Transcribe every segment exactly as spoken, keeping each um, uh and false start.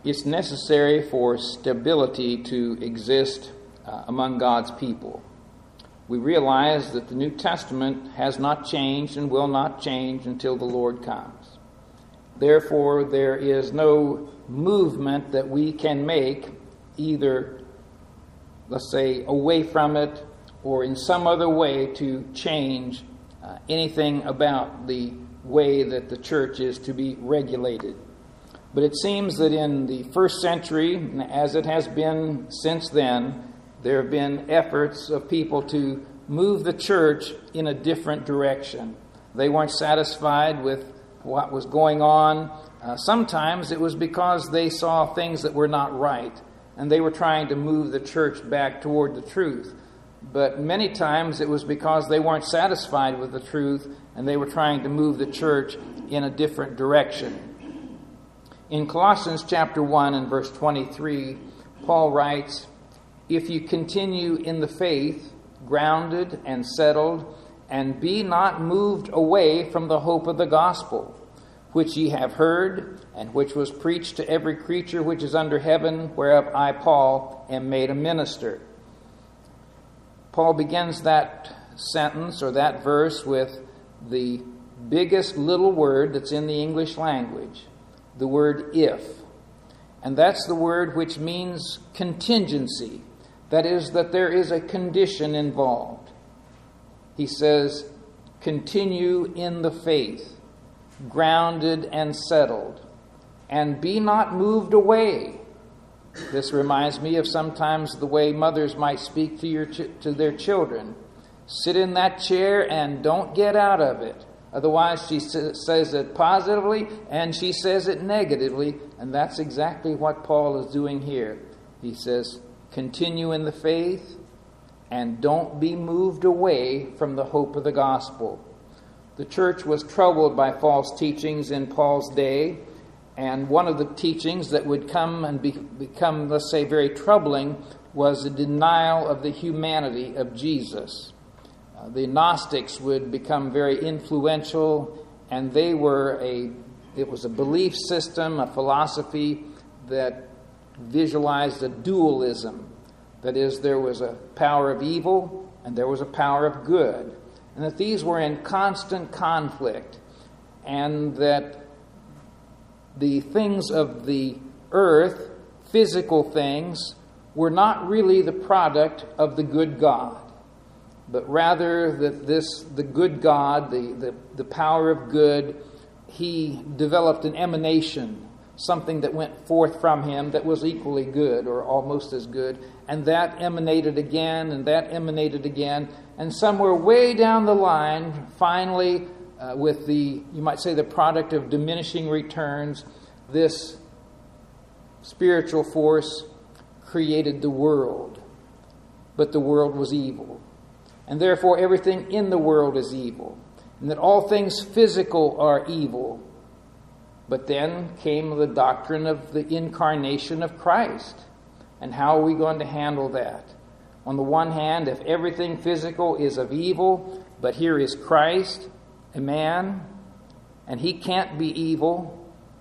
it's necessary for stability to exist uh, among God's people. We realize that the New Testament has not changed and will not change until the Lord comes. Therefore, there is no movement that we can make, either, let's say, away from it or in some other way to change uh, anything about the way that the church is to be regulated. But it seems that in the first century, as it has been since then, there have been efforts of people to move the church in a different direction. They weren't satisfied with what was going on. Uh, sometimes it was because they saw things that were not right, and they were trying to move the church back toward the truth. But many times it was because they weren't satisfied with the truth, and they were trying to move the church in a different direction. In Colossians chapter one and verse twenty-three, Paul writes, "If you continue in the faith, grounded and settled, and be not moved away from the hope of the gospel, which ye have heard, and which was preached to every creature which is under heaven, whereof I, Paul, am made a minister." Paul begins that sentence or that verse with the biggest little word that's in the English language, the word "if." And that's the word which means contingency. That is, that there is a condition involved. He says, continue in the faith, grounded and settled, and be not moved away. This reminds me of sometimes the way mothers might speak to your ch- to their children. Sit in that chair and don't get out of it. Otherwise, she says it positively and she says it negatively. And that's exactly what Paul is doing here. He says, continue in the faith and don't be moved away from the hope of the gospel. The church was troubled by false teachings in Paul's day. And one of the teachings that would come and be, become, let's say, very troubling was the denial of the humanity of Jesus. Uh, the Gnostics would become very influential, and they were a, it was a belief system, a philosophy that visualized a dualism. That is, there was a power of evil and there was a power of good. And that these were in constant conflict, and that the things of the earth, physical things, were not really the product of the good God, but rather that this, the good God, the, the, the power of good, he developed an emanation, something that went forth from him that was equally good or almost as good, and that emanated again, and that emanated again, and somewhere way down the line, finally, Uh, with the, you might say, the product of diminishing returns, this spiritual force created the world. But the world was evil. And therefore everything in the world is evil. And that all things physical are evil. But then came the doctrine of the incarnation of Christ. And how are we going to handle that? On the one hand, if everything physical is of evil, but here is Christ, a man, and he can't be evil.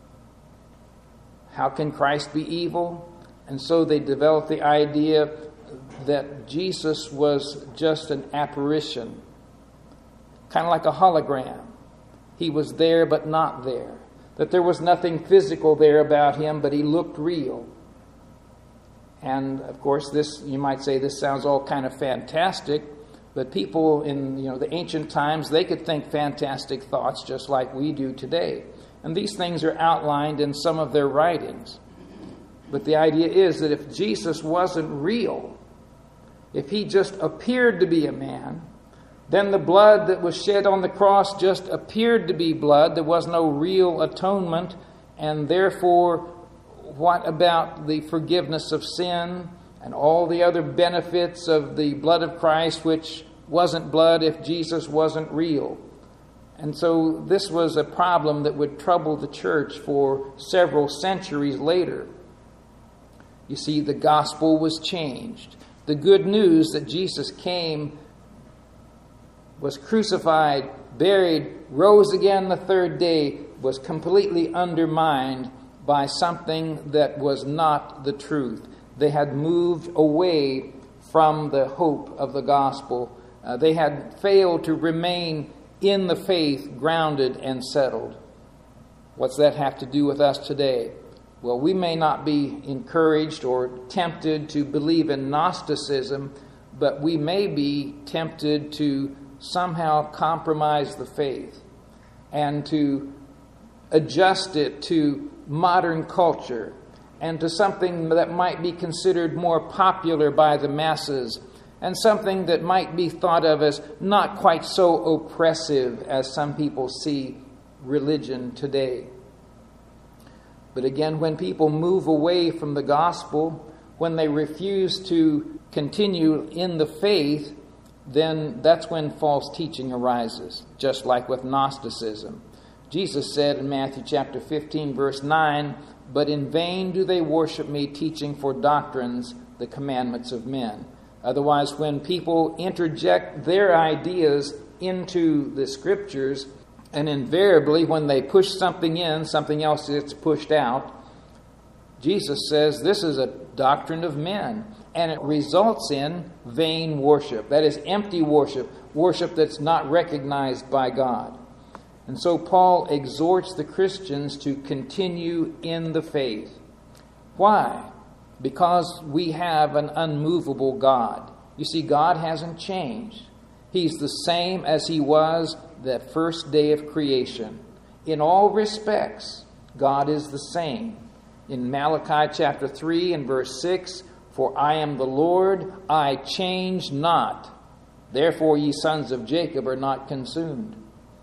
How can Christ be evil? And so they developed the idea that Jesus was just an apparition, kind of like a hologram. He was there but not there. That there was nothing physical there about him, but he looked real. And of course, this, you might say, this sounds all kind of fantastic. But people in, you know, the ancient times, they could think fantastic thoughts just like we do today. And these things are outlined in some of their writings. But the idea is that if Jesus wasn't real, if he just appeared to be a man, then the blood that was shed on the cross just appeared to be blood. There was no real atonement. And therefore, what about the forgiveness of sin and all the other benefits of the blood of Christ, which wasn't blood if Jesus wasn't real? And so this was a problem that would trouble the church for several centuries later. You see, the gospel was changed. The good news that Jesus came, was crucified, buried, rose again the third day, was completely undermined by something that was not the truth. They had moved away from the hope of the gospel. Uh, they had failed to remain in the faith, grounded and settled. What's that have to do with us today? Well, we may not be encouraged or tempted to believe in Gnosticism, but we may be tempted to somehow compromise the faith and to adjust it to modern culture and to something that might be considered more popular by the masses and something that might be thought of as not quite so oppressive as some people see religion today. But again, when people move away from the gospel, when they refuse to continue in the faith, then that's when false teaching arises, just like with Gnosticism. Jesus said in Matthew chapter fifteen, verse nine, "But in vain do they worship me, teaching for doctrines the commandments of men." Otherwise, when people interject their ideas into the Scriptures, and invariably when they push something in, something else gets pushed out, Jesus says this is a doctrine of men, and it results in vain worship. That is empty worship, worship that's not recognized by God. And so Paul exhorts the Christians to continue in the faith. Why? Because we have an unmovable God. You see, God hasn't changed. He's the same as he was that first day of creation. In all respects, God is the same. In Malachi chapter three and verse six, "For I am the Lord, I change not. Therefore ye sons of Jacob are not consumed."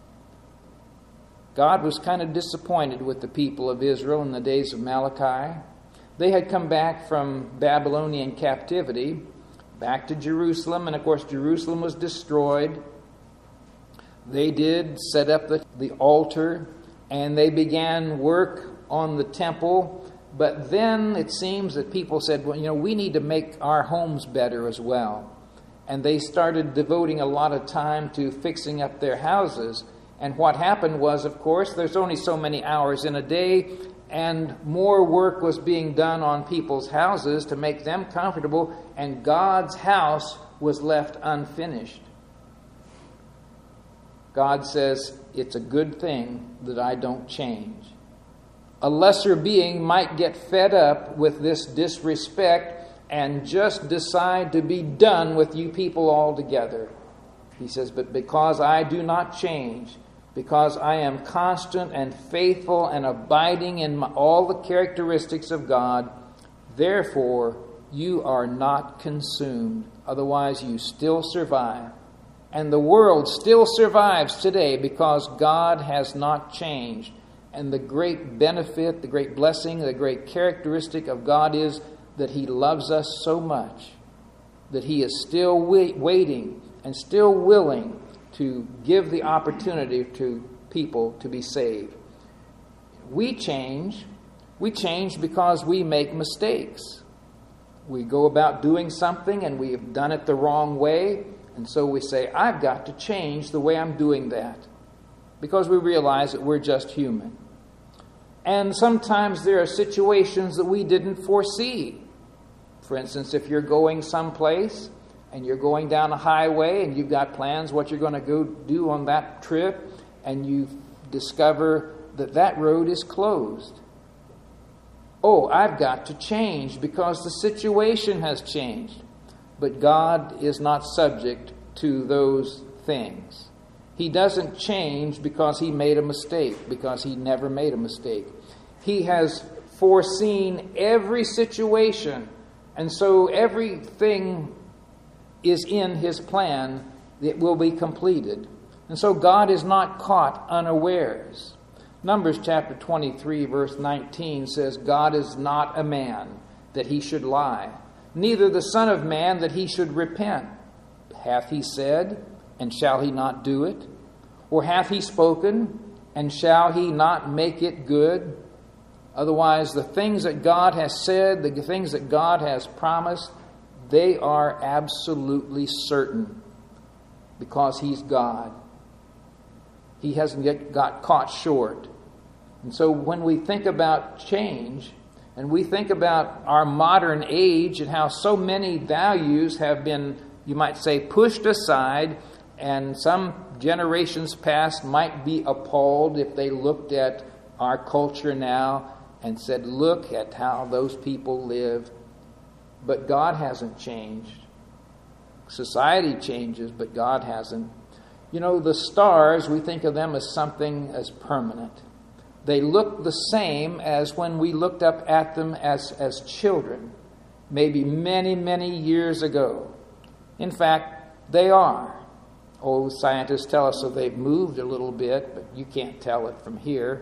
God was kind of disappointed with the people of Israel in the days of Malachi. They had come back from Babylonian captivity, back to Jerusalem, and of course Jerusalem was destroyed. They did set up the, the altar, and they began work on the temple. But then it seems that people said, well, you know, we need to make our homes better as well. And they started devoting a lot of time to fixing up their houses. And what happened was, of course, there's only so many hours in a day, and more work was being done on people's houses to make them comfortable, and God's house was left unfinished. God says, it's a good thing that I don't change. A lesser being might get fed up with this disrespect and just decide to be done with you people altogether. He says, but because I do not change, because I am constant and faithful and abiding in my, all the characteristics of God, therefore you are not consumed. Otherwise you still survive. And the world still survives today because God has not changed. And the great benefit, the great blessing, the great characteristic of God is that he loves us so much that he is still wait, waiting and still willing to give the opportunity to people to be saved. We change. We change because we make mistakes. We go about doing something and we have done it the wrong way. And so we say, I've got to change the way I'm doing that. Because we realize that we're just human. And sometimes there are situations that we didn't foresee. For instance, if you're going someplace and you're going down a highway and you've got plans what you're going to go do on that trip, and you discover that that road is closed. Oh, I've got to change because the situation has changed. But God is not subject to those things. He doesn't change because he made a mistake, because he never made a mistake. He has foreseen every situation, and so everything is in his plan that will be completed. And so God is not caught unawares. Numbers chapter twenty-three, verse nineteen says, God is not a man that he should lie, neither the Son of Man that he should repent. Hath he said, and shall he not do it? Or hath he spoken, and shall he not make it good? Otherwise, the things that God has said, the things that God has promised, they are absolutely certain because he's God. He hasn't yet got caught short. And so when we think about change, and we think about our modern age and how so many values have been, you might say, pushed aside, and some generations past might be appalled if they looked at our culture now and said, look at how those people live. But God hasn't changed. Society changes, but God hasn't. You know, the stars, we think of them as something as permanent. They look the same as when we looked up at them as, as children, maybe many, many years ago. In fact, they are. Oh, scientists tell us that they've moved a little bit, but you can't tell it from here.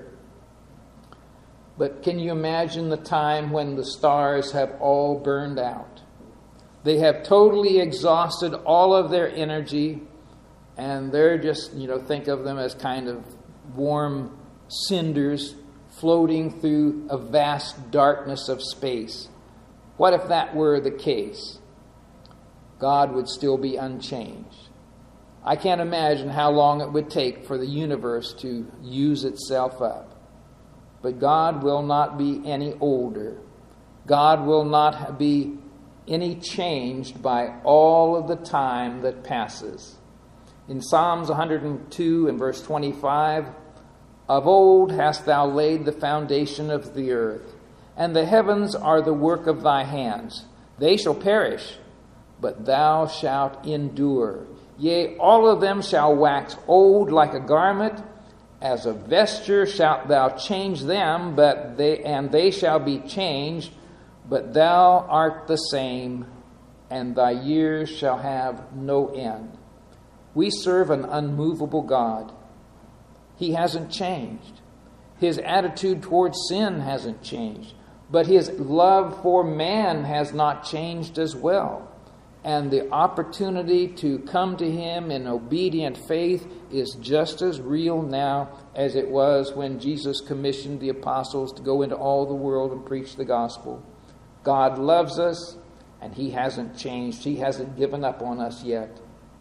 But can you imagine the time when the stars have all burned out? They have totally exhausted all of their energy, and they're just, you know, think of them as kind of warm cinders floating through a vast darkness of space. What if that were the case? God would still be unchanged. I can't imagine how long it would take for the universe to use itself up. But God will not be any older. God will not be any changed by all of the time that passes. In Psalms one hundred two and verse twenty-five, of old hast thou laid the foundation of the earth, and the heavens are the work of thy hands. They shall perish, but thou shalt endure. Yea, all of them shall wax old like a garment. As a vesture shalt thou change them, but they and they shall be changed, but thou art the same, and thy years shall have no end. We serve an unmovable God. He hasn't changed. His attitude towards sin hasn't changed, but his love for man has not changed as well. And the opportunity to come to him in obedient faith is just as real now as it was when Jesus commissioned the apostles to go into all the world and preach the gospel. God loves us, and he hasn't changed. He hasn't given up on us yet.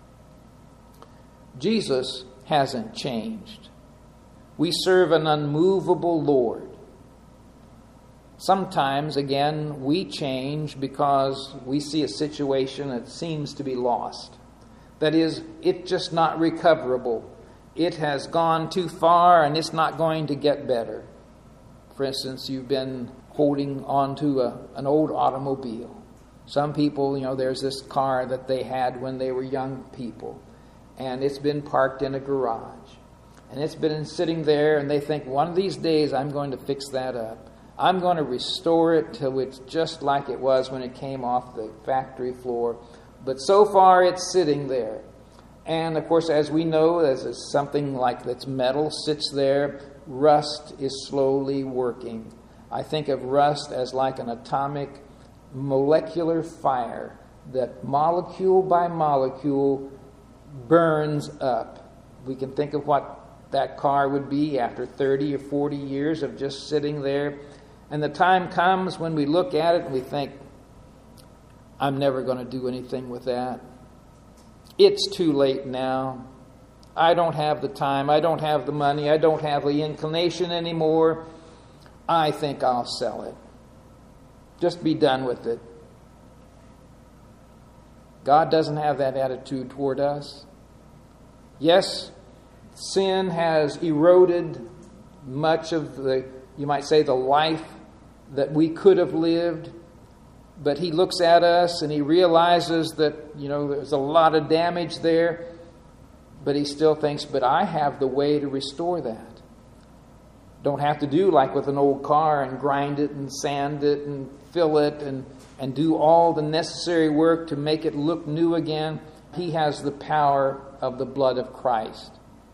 Jesus hasn't changed. We serve an unmovable Lord. Sometimes, again, we change because we see a situation that seems to be lost. That is, it's just not recoverable. It has gone too far and it's not going to get better. For instance, you've been holding on to a, an old automobile. Some people, you know, there's this car that they had when they were young people, and it's been parked in a garage. And it's been sitting there, and they think, one of these days I'm going to fix that up. I'm going to restore it till it's just like it was when it came off the factory floor. But so far it's sitting there. And of course, as we know, as something like that's metal sits there, rust is slowly working. I think of rust as like an atomic molecular fire that molecule by molecule burns up. We can think of what that car would be after thirty or forty years of just sitting there. And the time comes when we look at it and we think, I'm never going to do anything with that. It's too late now. I don't have the time. I don't have the money. I don't have the inclination anymore. I think I'll sell it. Just be done with it. God doesn't have that attitude toward us. Yes, sin has eroded much of the, you might say, the life that we could have lived. But he looks at us and he realizes that, you know, there's a lot of damage there. But he still thinks, but I have the way to restore that. Don't have to do like with an old car and grind it and sand it and fill it and, and do all the necessary work to make it look new again. He has the power of the blood of Christ.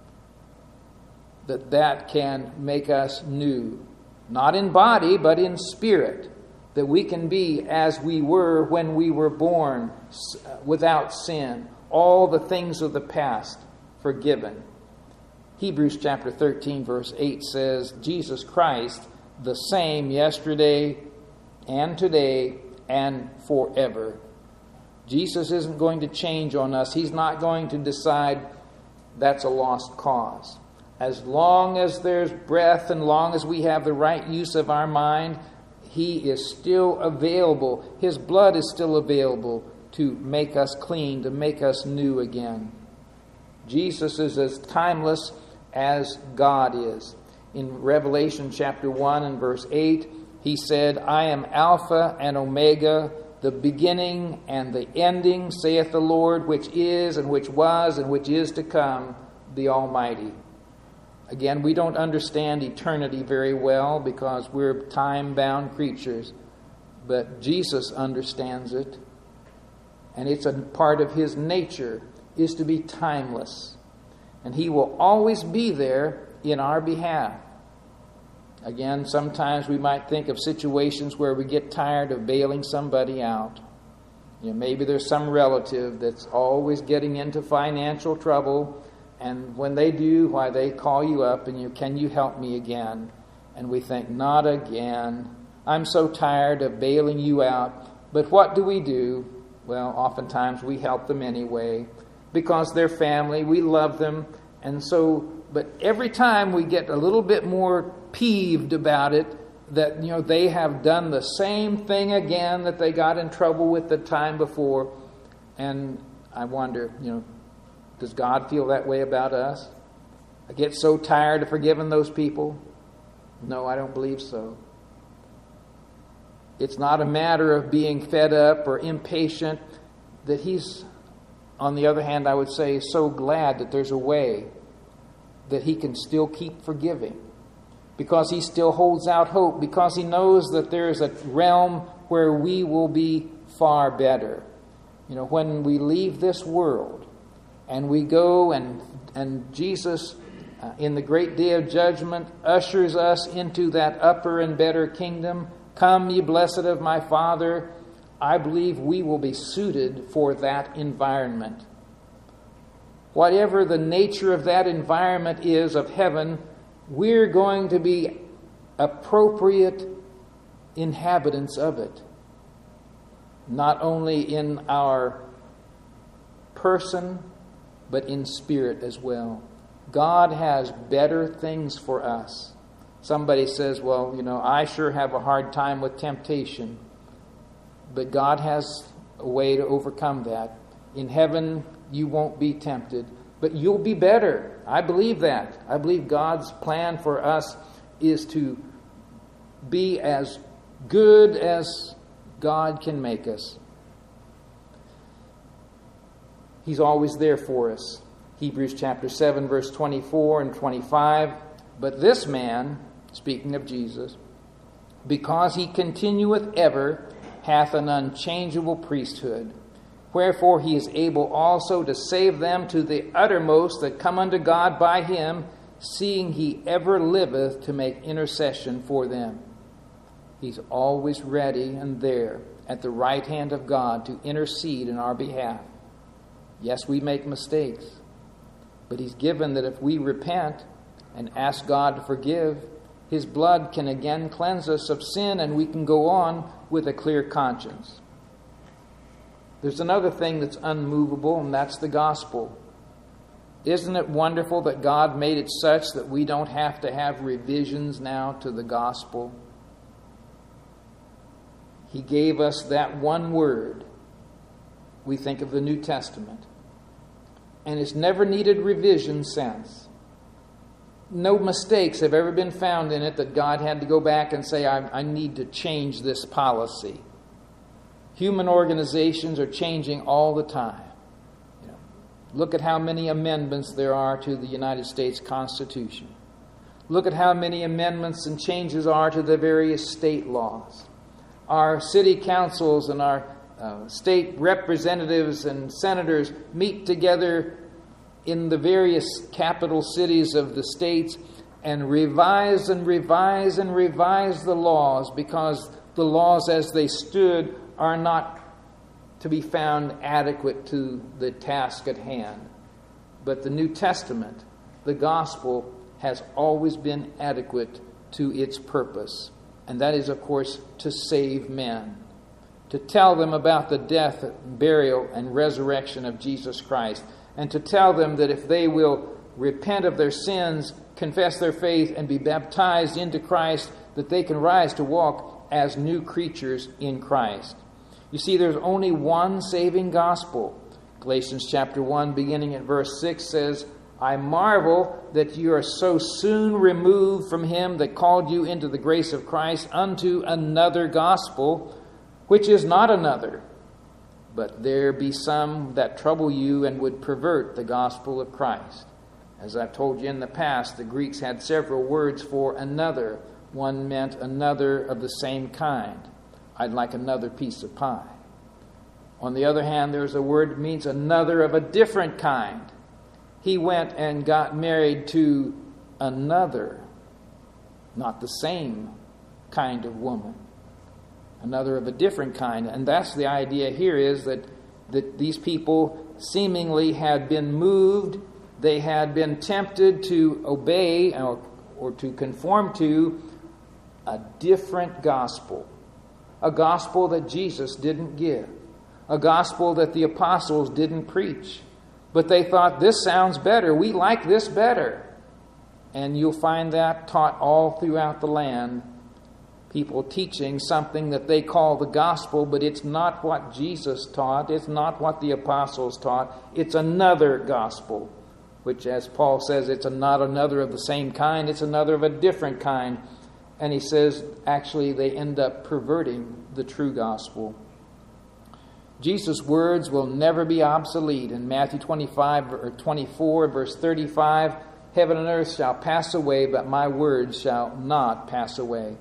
That that can make us new. Not in body, but in spirit. That we can be as we were when we were born, without sin. All the things of the past forgiven. Hebrews chapter thirteen verse eight says, Jesus Christ, the same yesterday and today and forever. Jesus isn't going to change on us. He's not going to decide that's a lost cause. as long as there's breath and long as we have the right use of our mind, He is still available. His blood is still available to make us clean, to make us new again. Jesus is as timeless as God is. In Revelation chapter one and verse eight, He said, I am Alpha and Omega, the beginning and the ending, saith the Lord, which is and which was and which is to come, the Almighty. Again, we don't understand eternity very well because we're time-bound creatures, but Jesus understands it, and it's a part of His nature is to be timeless, and He will always be there in our behalf. Again, sometimes we might think of situations where we get tired of bailing somebody out. You know, maybe there's some relative that's always getting into financial trouble, and when they do, why, they call you up and you, can you help me again? And we think, not again. I'm so tired of bailing you out. But what do we do? Well, oftentimes we help them anyway because they're family. We love them. And so, but every time we get a little bit more peeved about it, that, you know, they have done the same thing again that they got in trouble with the time before. And I wonder, you know, does God feel that way about us? I get so tired of forgiving those people. No, I don't believe so. It's not a matter of being fed up or impatient. That He's, on the other hand, I would say, so glad that there's a way that He can still keep forgiving. Because He still holds out hope. Because He knows that there is a realm where we will be far better. You know, when we leave this world, and we go and and Jesus, uh, in the great day of judgment, ushers us into that upper and better kingdom. Come, ye blessed of my Father. I believe we will be suited for that environment. Whatever the nature of that environment is of heaven, we're going to be appropriate inhabitants of it. Not only in our person, but in spirit as well. God has better things for us. Somebody says, well, you know, I sure have a hard time with temptation. But God has a way to overcome that. In heaven, you won't be tempted, but you'll be better. I believe that. I believe God's plan for us is to be as good as God can make us. He's always there for us. Hebrews chapter seven, verse twenty-four and twenty-five. But this man, speaking of Jesus, because He continueth ever, hath an unchangeable priesthood. Wherefore He is able also to save them to the uttermost that come unto God by Him, seeing He ever liveth to make intercession for them. He's always ready and there at the right hand of God to intercede in our behalf. Yes, we make mistakes, but He's given that if we repent and ask God to forgive, His blood can again cleanse us of sin and we can go on with a clear conscience. There's another thing that's unmovable, and that's the gospel. Isn't it wonderful that God made it such that we don't have to have revisions now to the gospel? He gave us that one word. We think of the New Testament. And it's never needed revision since. No mistakes have ever been found in it that God had to go back and say, I, I need to change this policy. Human organizations are changing all the time. You know, look at how many amendments there are to the United States Constitution. Look at how many amendments and changes are to the various state laws. Our city councils and our uh, state representatives and senators meet together in the various capital cities of the states and revise and revise and revise the laws, because the laws as they stood are not to be found adequate to the task at hand. But the New Testament, the gospel, has always been adequate to its purpose. And that is, of course, to save men. To tell them about the death, burial, and resurrection of Jesus Christ. And to tell them that if they will repent of their sins, confess their faith, and be baptized into Christ, that they can rise to walk as new creatures in Christ. You see, there's only one saving gospel. Galatians chapter one, beginning at verse six, says, I marvel that you are so soon removed from him that called you into the grace of Christ unto another gospel, which is not another. But there be some that trouble you and would pervert the gospel of Christ. As I've told you in the past, the Greeks had several words for another. One meant another of the same kind. I'd like another piece of pie. On the other hand, there's a word that means another of a different kind. He went and got married to another, not the same kind of woman. Another of a different kind. And that's the idea here, is that, that these people seemingly had been moved, they had been tempted to obey or, or to conform to a different gospel. A gospel that Jesus didn't give. A gospel that the apostles didn't preach. But they thought, this sounds better. We like this better. And you'll find that taught all throughout the land. People teaching something that they call the gospel, but it's not what Jesus taught. It's not what the apostles taught. It's another gospel, which, as Paul says, it's not another of the same kind. It's another of a different kind. And he says, actually, they end up perverting the true gospel. Jesus' words will never be obsolete. In Matthew twenty-five or twenty-four, verse thirty-five, heaven and earth shall pass away, but my words shall not pass away.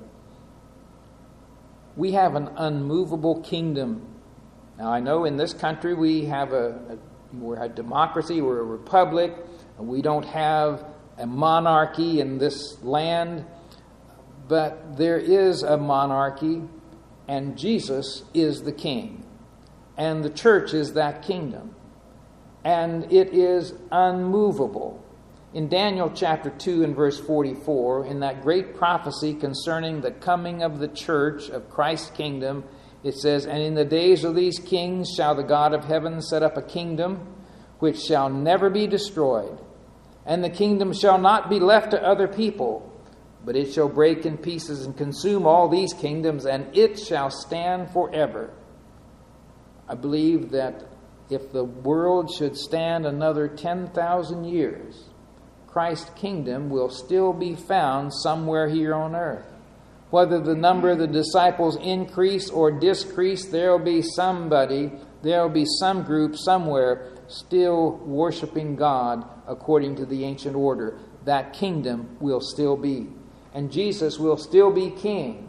We have an unmovable kingdom. Now, I know in this country we have a, a we're a democracy, we're a republic, and we don't have a monarchy in this land, but there is a monarchy, and Jesus is the king. And the church is that kingdom. And it is unmovable. In Daniel chapter two and verse forty-four, in that great prophecy concerning the coming of the church of Christ's kingdom, it says, And in the days of these kings shall the God of heaven set up a kingdom which shall never be destroyed. And the kingdom shall not be left to other people, but it shall break in pieces and consume all these kingdoms, and it shall stand forever. I believe that if the world should stand another ten thousand years, Christ's kingdom will still be found somewhere here on earth. Whether the number of the disciples increase or decrease, there will be somebody, there will be some group somewhere still worshiping God according to the ancient order. That kingdom will still be. And Jesus will still be king.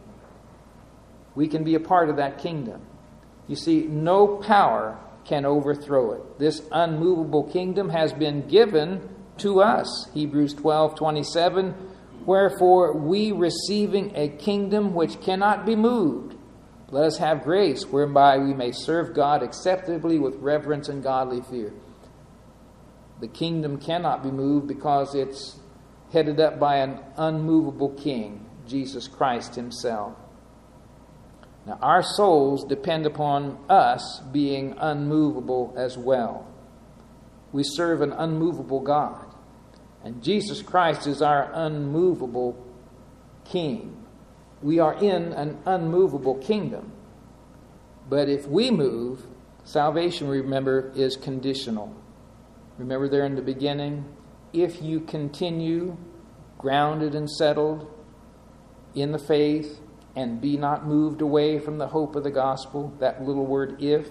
We can be a part of that kingdom. You see, no power can overthrow it. This unmovable kingdom has been given to us. Hebrews twelve twenty-seven, Wherefore we, receiving a kingdom which cannot be moved, let us have grace whereby we may serve God acceptably with reverence and godly fear. The kingdom cannot be moved because it's headed up by an unmovable king, Jesus Christ himself. Now, our souls depend upon us being unmovable as well. We serve an unmovable God. And Jesus Christ is our unmovable King. We are in an unmovable kingdom. But if we move, salvation, remember, is conditional. Remember there in the beginning, if you continue grounded and settled in the faith, and be not moved away from the hope of the gospel, that little word if.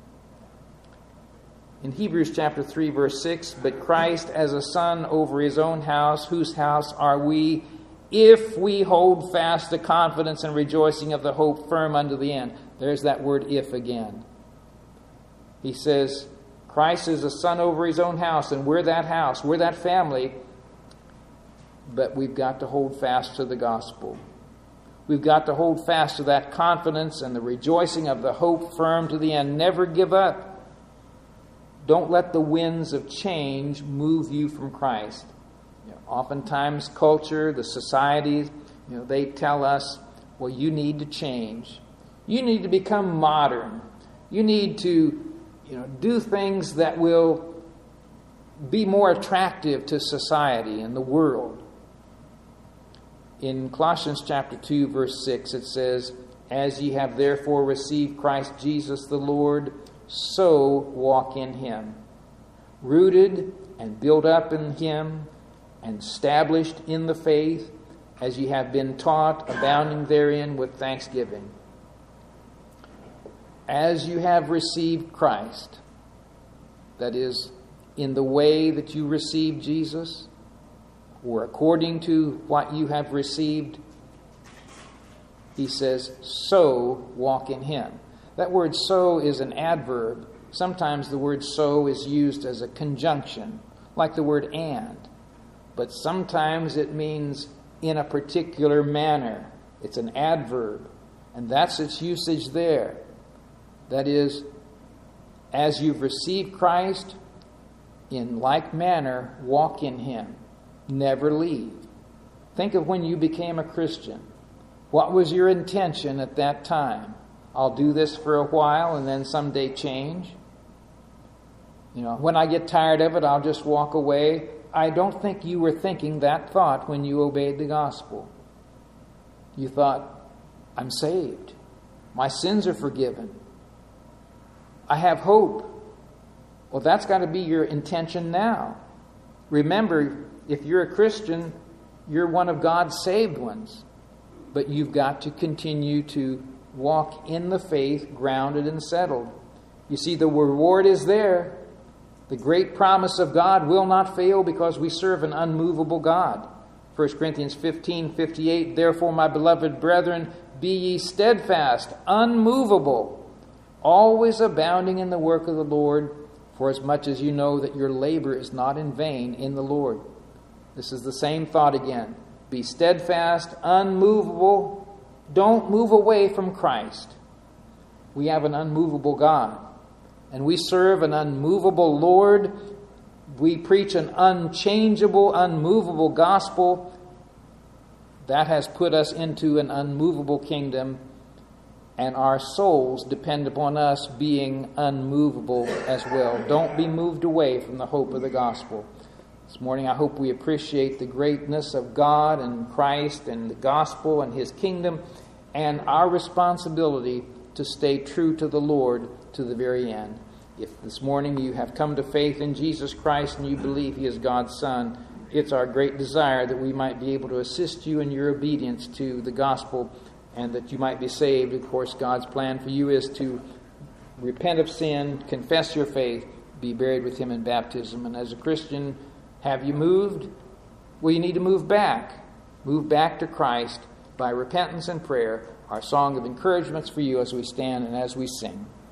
In Hebrews chapter three, verse six, But Christ as a son over his own house, whose house are we, if we hold fast the confidence and rejoicing of the hope firm unto the end. There's that word if again. He says, Christ is a son over his own house, and we're that house, we're that family, but we've got to hold fast to the gospel. We've got to hold fast to that confidence and the rejoicing of the hope firm to the end. Never give up. Don't let the winds of change move you from Christ. You know, oftentimes culture, the society, you know, they tell us, well, you need to change. You need to become modern. You need to, you know, do things that will be more attractive to society and the world. In Colossians chapter two, verse six, it says, "As ye have therefore received Christ Jesus the Lord, so walk in him, rooted and built up in him, and established in the faith, as ye have been taught, abounding therein with thanksgiving." As you have received Christ, that is, in the way that you received Jesus, or according to what you have received, he says, so walk in him. That word so is an adverb. Sometimes the word so is used as a conjunction, like the word and. But sometimes it means in a particular manner. It's an adverb. And that's its usage there. That is, as you've received Christ, in like manner, walk in him. Never leave. Think of when you became a Christian. What was your intention at that time? I'll do this for a while and then someday change. You know, when I get tired of it, I'll just walk away. I don't think you were thinking that thought when you obeyed the gospel. You thought, I'm saved. My sins are forgiven. I have hope. Well, that's got to be your intention now. Remember, if you're a Christian, you're one of God's saved ones. But you've got to continue to walk in the faith, grounded and settled. You see, the reward is there. The great promise of God will not fail because we serve an unmovable God. First Corinthians fifteen fifty-eight, "Therefore, my beloved brethren, be ye steadfast, unmovable, always abounding in the work of the Lord, for as much as you know that your labor is not in vain in the Lord." This is the same thought again. Be steadfast, unmovable. Don't move away from Christ. We have an unmovable God. And we serve an unmovable Lord. We preach an unchangeable, unmovable gospel. That has put us into an unmovable kingdom. And our souls depend upon us being unmovable as well. Don't be moved away from the hope of the gospel. This morning I hope we appreciate the greatness of God and Christ and the gospel and his kingdom and our responsibility to stay true to the Lord to the very end. If this morning you have come to faith in Jesus Christ and you believe he is God's Son, it's our great desire that we might be able to assist you in your obedience to the gospel and that you might be saved. Of course, God's plan for you is to repent of sin, confess your faith, be buried with him in baptism. And as a Christian, have you moved? Well, you need to move back. Move back to Christ by repentance and prayer. Our song of encouragements for you as we stand and as we sing.